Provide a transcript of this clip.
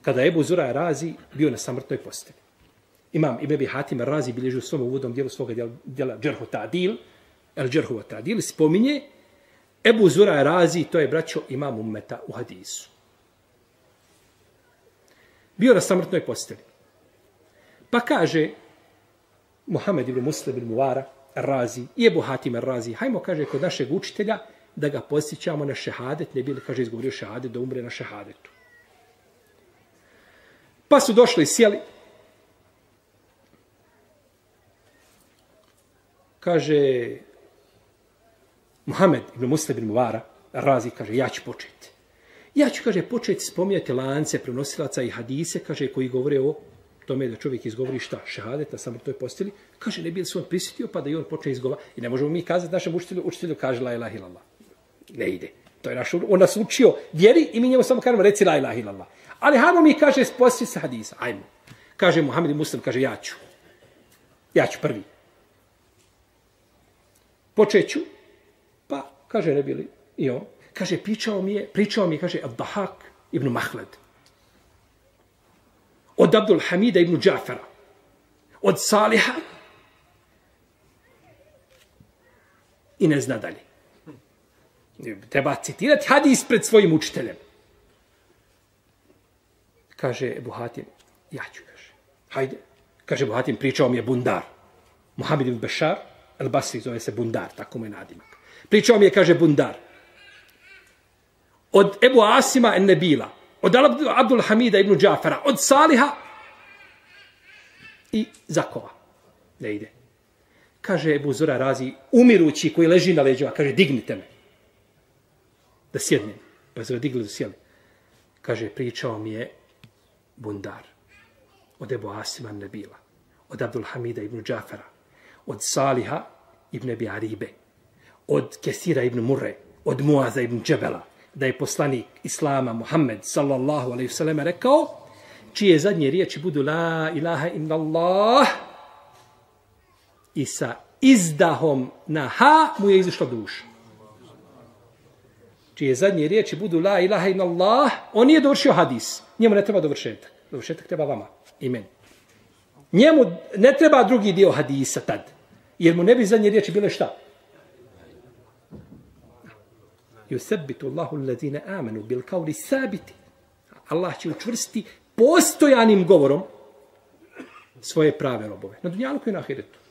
kada je Ebu Zura Razi bio na samrtnoj postelji. Imam Ibn Abi Hatim Razi bilježi u svom uvodnom dijelu svoga djela Džerhu Ta'dil, El Džerhu Ta'dil, spominje Ebu Zura Razi, to je braćo imam ummeta u hadisu. Bio na samrtnoj postelji. Pa kaže Muhammed ibn Muslim ibn Muvara Razi i Ebu Hatim Razi, hajmo, kaže, kod našeg učitelja da ga posjećamo na šehadet, ne bi li, kaže, izgovorio šehadet, da umre na šehadetu. Pa su došli i sjeli. Kaže Muhammed ibn Muslim ibn Muvara Razi, kaže, ja ću početi. Ja ću, kaže, početi spominjati lance prenosilaca i hadise, kaže, koji govore o tome da čovjek izgovori šta? Šehadet na samrtnoj postelji. Kaže, ne bi li se on prisjetio pa da i on počne izgovarati. I ne možemo mi kazati našem učitelju kaže la ilaha illallah. Ne ide. To je on nas učio vjeri i mi njemu samo kažemo reci la ilaha illallah. Ali hajmo mi, kaže, poslije sa hadisa. Ajmo. Kaže Muhammed ibn Muslim, kaže, ja ću. Ja ću prvi. Počet ću. Pa, kaže, ne bili i on. Kaže, pričao mi je, kaže, Ad-Dahak ibn Mahled. Od Abdul Hamida ibn Džafara. Od Saliha. I ne zna dalje. Treba citirati hadis pred svojim učiteljem. Kaže Ebu Hatim, ja ću, kaže. Hajde. Kaže Ebu Hatim, pričao mi je Bundar. Muhammed ibn Bešar, El Basri, zove se Bundar, tako mu je nadimak. Pričao mi je, kaže, Bundar. Od Ebu Asima en Nebila, od Abdul Hamida ibn Džafara, od Saliha i Zakova. Ne ide. Kaže Ebu Zura Razi, umirući koji leži na leđima, kaže, dignite me. Da sjednem. Pa su ga digli da sjeli. Kaže, pričao mi je Bundar. Od Ebu Asima en Nebila, od Abdul Hamida ibn Džafara, od Saliha ibn Abi Aribe, od Kesira ibn Murre, od Muaza ibn Džebela, da je poslanik Islama Muhammed sallallahu alaihi wasallam rekao, čije zadnje riječi budu la ilaha illallah i sa izdahom na ha mu je izišla duša. Čije zadnje riječi budu la ilaha illallah, on nije dovršio hadis. Njemu ne treba dovršetak. Dovršetak treba vama i meni. Njemu ne treba drugi dio hadisa tad. Jer mu ne bi zadnje riječi bile šta? Yusabbitu Allahu allazina amanu bil qawli sabiti. Allah će učvrstiti postojanim govorom svoje prave robove. Na dunjaluku i na ahiretu.